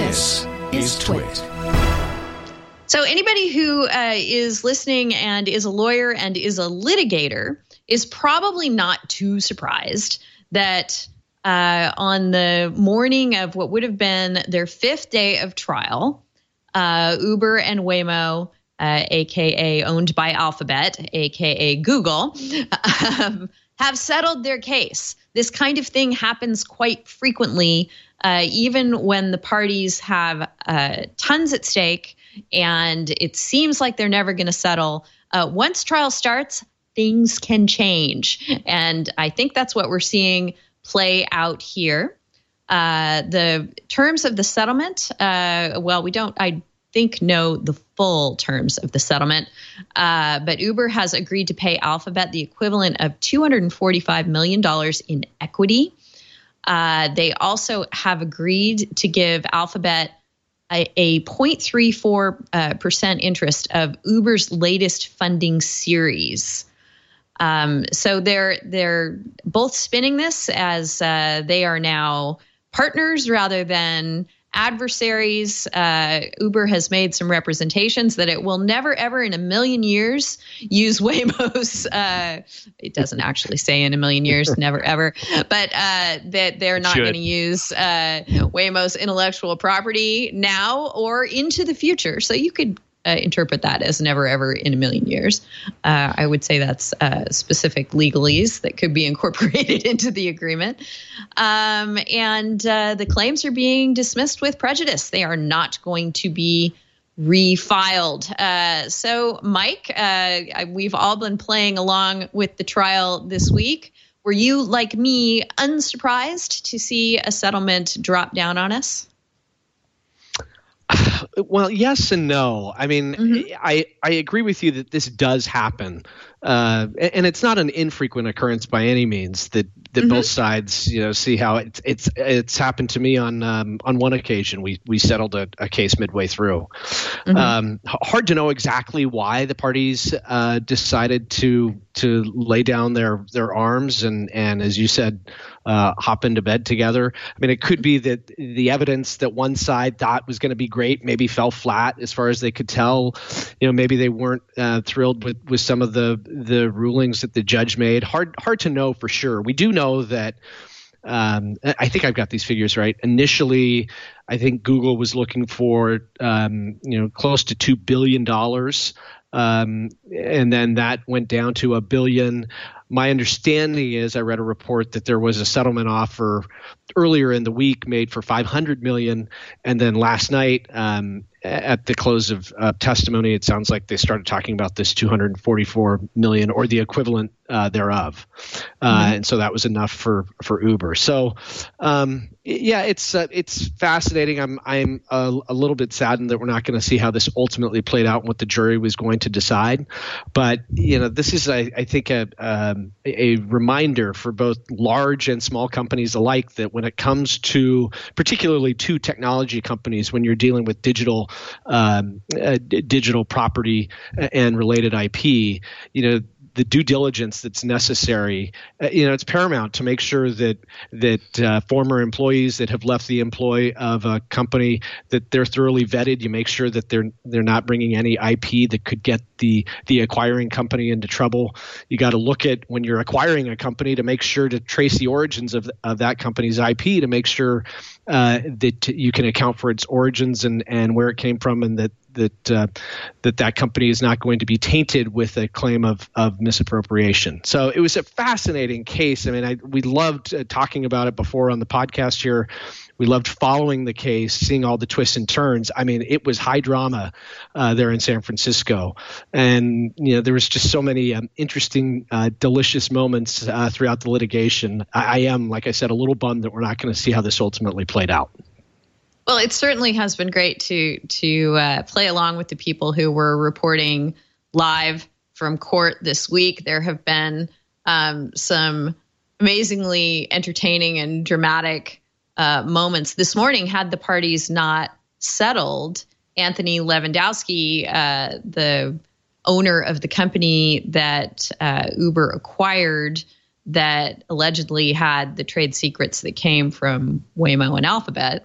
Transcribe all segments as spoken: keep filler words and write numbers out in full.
This is Twit. So anybody who uh, is listening and is a lawyer and is a litigator is probably not too surprised that uh, on the morning of what would have been their fifth day of trial, uh, Uber and Waymo, uh, a k a owned by Alphabet, a k a. Google, um, have settled their case. This kind of thing happens quite frequently, uh, even when the parties have uh, tons at stake and it seems like they're never going to settle. Uh, once trial starts, things can change. And I think that's what we're seeing play out here. Uh, the terms of the settlement, uh, well, we don't, I think, know the full terms of the settlement, uh, but Uber has agreed to pay Alphabet the equivalent of two hundred forty-five million dollars in equity. Uh, they also have agreed to give Alphabet a, a zero point three four percent uh, interest of Uber's latest funding series. Um, so they're they're both spinning this as uh, they are now partners rather than adversaries. Uh, Uber has made some representations that it will never, ever in a million years use Waymo's, uh, it doesn't actually say in a million years, never, ever, but uh, that they're not going to use uh, Waymo's intellectual property now or into the future. So you could Uh, interpret that as never, ever in a million years. Uh, I would say that's uh, specific legalese that could be incorporated into the agreement. Um, and uh, the claims are being dismissed with prejudice. They are not going to be refiled. Uh, so, Mike, uh, we've all been playing along with the trial this week. Were you, like me, unsurprised to see a settlement drop down on us? Well, yes and no. I mean, mm-hmm. I, I agree with you that this does happen. Uh, and it's not an infrequent occurrence by any means that, that mm-hmm. both sides, you know, see how it's it's it's happened to me on um, on one occasion. We we settled a, a case midway through. Mm-hmm. Um, hard to know exactly why the parties uh, decided to to lay down their their arms and and as you said, uh, hop into bed together. I mean, it could be that the evidence that one side thought was going to be great maybe fell flat as far as they could tell. You know, maybe they weren't uh, thrilled with with some of the the rulings that the judge made. Hard hard to know for sure. We do know that um, I think I've got these figures right. Initially, I think Google was looking for um, you know close to two billion dollars, um, and then that went down to a billion. My understanding is I read a report that there was a settlement offer earlier in the week made for five hundred million dollars, and then last night um, at the close of uh, testimony, it sounds like they started talking about this two hundred forty-four million dollars or the equivalent uh, thereof, uh, mm-hmm. and so that was enough for for Uber. So um, yeah, it's uh, it's fascinating. I'm I'm a, a little bit saddened that we're not going to see how this ultimately played out and what the jury was going to decide. But you know, this is I, I think a um, a reminder for both large and small companies alike that when it comes to particularly to technology companies, when you're dealing with digital um, uh, d- digital property and related I P, you know, the due diligence that's necessary, uh, you know, it's paramount to make sure that that uh, former employees that have left the employ of a company, that they're thoroughly vetted. You make sure that they're they're not bringing any I P that could get the the acquiring company into trouble. You got to look at when you're acquiring a company to make sure to trace the origins of of that company's I P to make sure uh, that you can account for its origins and and where it came from, and that that uh, that that company is not going to be tainted with a claim of of misappropriation. So it was a fascinating case. I mean, I, we loved uh, talking about it before on the podcast here. We loved following the case, seeing all the twists and turns. I mean, it was high drama uh, there in San Francisco. And, you know, there was just so many um, interesting, uh, delicious moments uh, throughout the litigation. I, I am, like I said, a little bummed that we're not going to see how this ultimately played out. Well, it certainly has been great to to uh, play along with the people who were reporting live from court this week. There have been um, some amazingly entertaining and dramatic uh, moments. This morning, had the parties not settled, Anthony Levandowski, uh, the owner of the company that uh, Uber acquired that allegedly had the trade secrets that came from Waymo and Alphabet,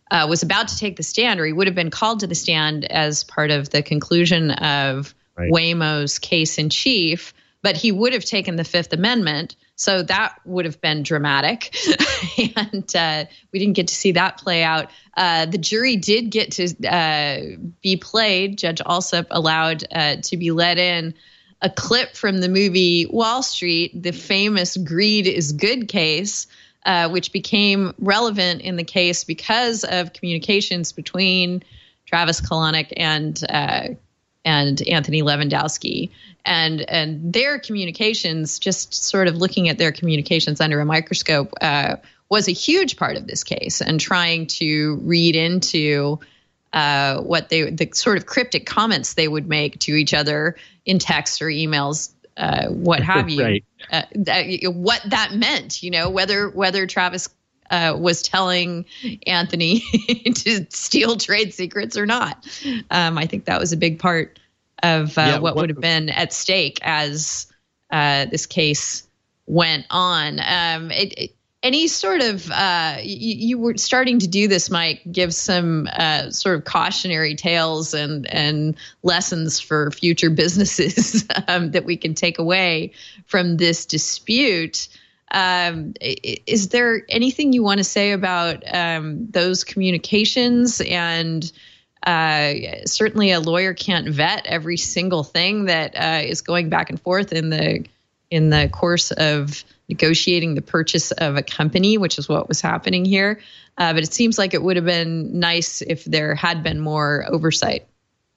uh, was about to take the stand, or he would have been called to the stand as part of the conclusion of right. Waymo's case in chief, but he would have taken the Fifth Amendment. So that would have been dramatic. and uh, we didn't get to see that play out. Uh, the jury did get to uh, be played. Judge Alsup allowed uh, to be let in a clip from the movie Wall Street, the famous Greed is Good case, uh, which became relevant in the case because of communications between Travis Kalanick and uh, and Anthony Lewandowski. And and their communications, just sort of looking at their communications under a microscope, uh, was a huge part of this case, and trying to read into uh, what they, the sort of cryptic comments they would make to each other in text or emails, uh, what have you, right. uh, that, what that meant, you know, whether whether Travis uh, was telling Anthony to steal trade secrets or not. Um, I think that was a big part of uh, yeah, what, what would have been at stake as uh, this case went on. Um, it, it, any sort of, uh, you, you were starting to do this, Mike, give some uh, sort of cautionary tales and, and lessons for future businesses um, that we can take away from this dispute. Um, is there anything you want to say about um, those communications? And Uh, certainly a lawyer can't vet every single thing that uh, is going back and forth in the in the course of negotiating the purchase of a company, which is what was happening here. Uh, but it seems like it would have been nice if there had been more oversight.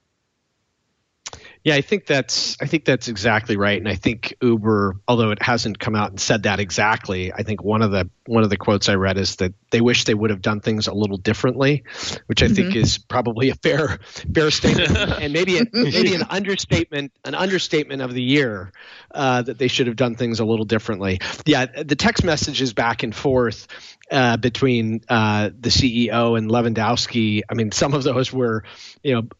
Yeah, I think that's I think that's exactly right, and I think Uber, although it hasn't come out and said that exactly, I think one of the one of the quotes I read is that they wish they would have done things a little differently, which I mm-hmm. think is probably a fair fair statement, and maybe a, maybe an understatement an understatement of the year, uh, that they should have done things a little differently. Yeah, the text messages back and forth uh, between uh, the C E O and Lewandowski. I mean, some of those were, you know.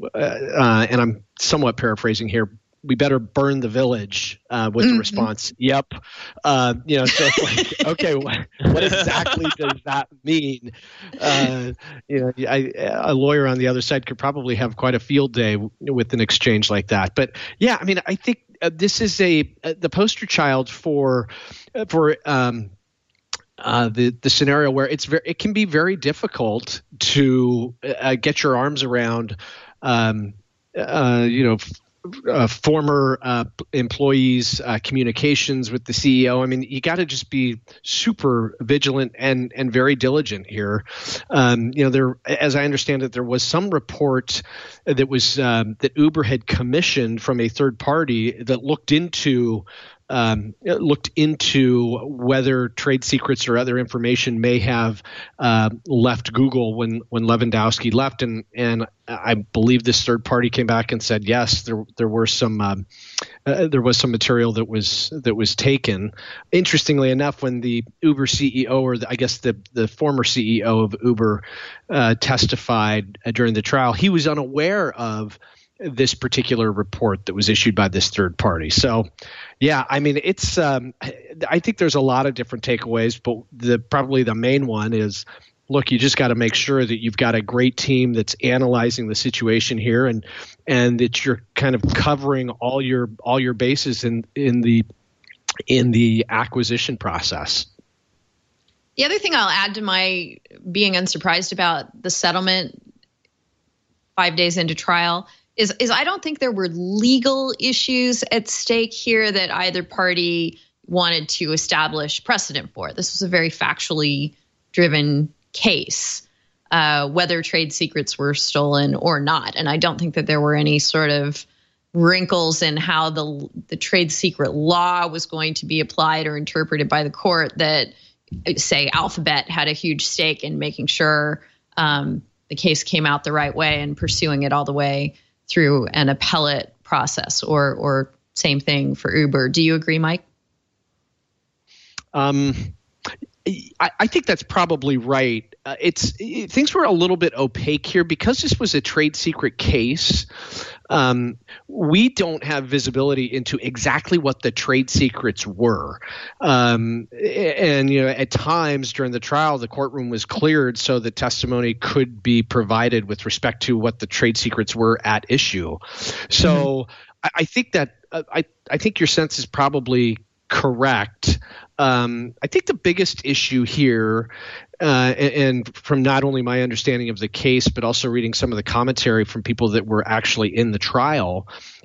Uh, and I'm somewhat paraphrasing here. We better burn the village uh, with mm-hmm. the response. Yep. Uh, you know, so it's like, okay, what, what exactly does that mean? Uh, you know, I, a lawyer on the other side could probably have quite a field day w- with an exchange like that. But yeah, I mean, I think uh, this is a uh, the poster child for uh, for. Um, Uh, the the scenario where it's very, it can be very difficult to uh, get your arms around, um, uh, you know, f- uh, former uh, employees' uh, communications with the C E O. I mean, you got to just be super vigilant and and very diligent here. Um, you know, there, as I understand it, there was some report that was um, that Uber had commissioned from a third party that looked into. Um, looked into whether trade secrets or other information may have uh, left Google when when Lewandowski left, and and I believe this third party came back and said yes, there there were some um, uh, there was some material that was that was taken. Interestingly enough, when the Uber C E O, or the, I guess the the former C E O of Uber, uh, testified uh, during the trial, he was unaware of this particular report that was issued by this third party. So, yeah, I mean, it's. Um, I think there's a lot of different takeaways, but the probably the main one is, look, you just got to make sure that you've got a great team that's analyzing the situation here, and and that you're kind of covering all your all your bases in in the in the acquisition process. The other thing I'll add to my being unsurprised about the settlement five days into trial Is, is I don't think there were legal issues at stake here that either party wanted to establish precedent for. This was a very factually driven case, uh, whether trade secrets were stolen or not. And I don't think that there were any sort of wrinkles in how the the trade secret law was going to be applied or interpreted by the court that, say, Alphabet had a huge stake in making sure um, the case came out the right way and pursuing it all the way through an appellate process, or or same thing for Uber. Do you agree, Mike? Um, I, I think that's probably right. Uh, it's it, things were a little bit opaque here because this was a trade secret case. Um, we don't have visibility into exactly what the trade secrets were. Um, and, you know, at times during the trial, the courtroom was cleared so the testimony could be provided with respect to what the trade secrets were at issue. So mm-hmm. I, I think that uh, I, I think your sense is probably correct. Um, I think the biggest issue here, uh, and, and from not only my understanding of the case, but also reading some of the commentary from people that were actually in the trial,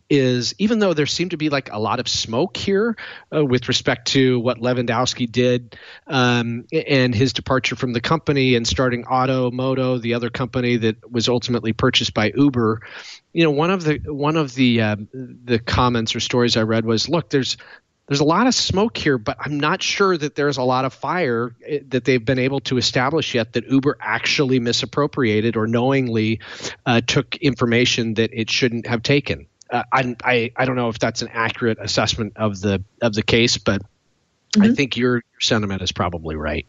is even though there seemed to be like a lot of smoke here uh, with respect to what Lewandowski did um, and his departure from the company and starting Automoto, the other company that was ultimately purchased by Uber. You know, one of the one of the uh, the comments or stories I read was, look, there's There's a lot of smoke here, but I'm not sure that there's a lot of fire that they've been able to establish yet that Uber actually misappropriated or knowingly uh, took information that it shouldn't have taken. Uh, I, I I don't know if that's an accurate assessment of the of the case, but mm-hmm. I think your, your sentiment is probably right.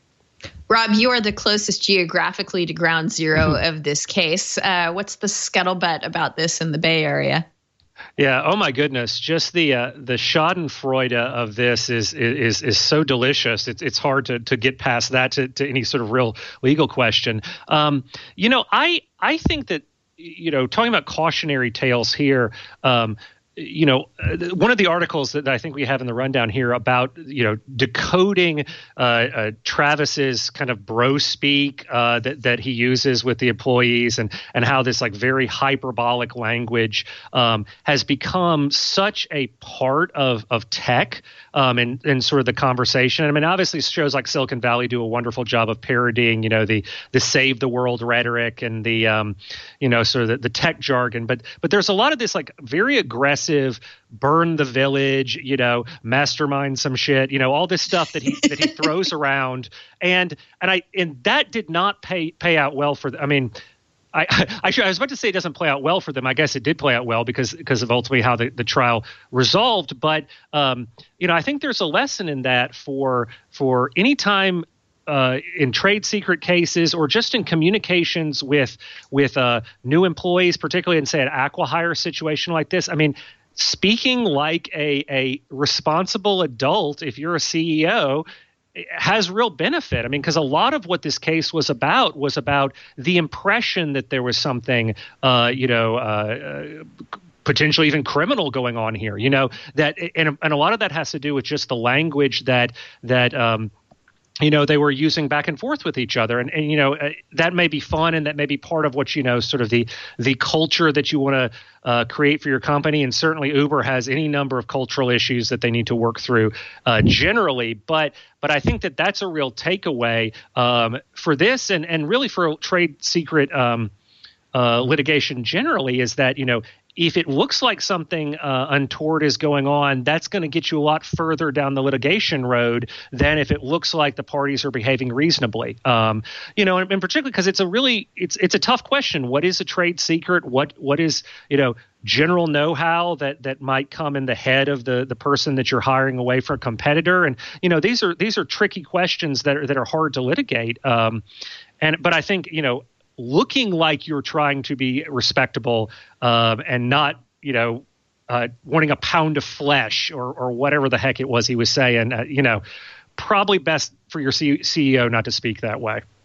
Rob, you are the closest geographically to ground zero mm-hmm. of this case. Uh, what's the scuttlebutt about this in the Bay Area? Yeah. Oh my goodness. Just the uh, the Schadenfreude of this is is is so delicious. It's it's hard to to get past that to, to any sort of real legal question. Um, you know, I I think that you know talking about cautionary tales here. Um, You know, one of the articles that I think we have in the rundown here about, you know, decoding uh, uh, Travis's kind of bro speak uh, that that he uses with the employees and and how this like very hyperbolic language um, has become such a part of of tech um, and and sort of the conversation. I mean, obviously shows like Silicon Valley do a wonderful job of parodying, you know, the the save the world rhetoric and the um, you know, sort of the, the tech jargon. But but there's a lot of this like very aggressive burn the village, you know, mastermind some shit, you know, all this stuff that he that he throws around, and and I and that did not pay pay out well for. I mean, I I, should, I was about to say it doesn't play out well for them. I guess it did play out well because because of ultimately how the, the trial resolved. But um, you know, I think there's a lesson in that for for any time. Uh, in trade secret cases or just in communications with with uh, new employees, particularly in, say, an acqui-hire situation like this. I mean, speaking like a, a responsible adult, if you're a C E O, has real benefit. I mean, because a lot of what this case was about was about the impression that there was something, uh, you know, uh, potentially even criminal going on here, you know, that and, and a lot of that has to do with just the language that that um you know, they were using back and forth with each other. And, and you know, uh, that may be fun and that may be part of what, you know, sort of the the culture that you want to uh, create for your company. And certainly Uber has any number of cultural issues that they need to work through uh, generally. But but I think that that's a real takeaway um, for this and, and really for trade secret um, uh, litigation generally is that, you know, if it looks like something uh, untoward is going on, that's going to get you a lot further down the litigation road than if it looks like the parties are behaving reasonably. Um, you know, and, and particularly because it's a really it's it's a tough question. What is a trade secret? What what is you know general know-how that that might come in the head of the the person that you're hiring away from a competitor? And you know, these are these are tricky questions that are that are hard to litigate. Um, and but I think you know. looking like you're trying to be respectable um, and not, you know, uh, wanting a pound of flesh or or whatever the heck it was he was saying, uh, you know, probably best for your C- CEO not to speak that way.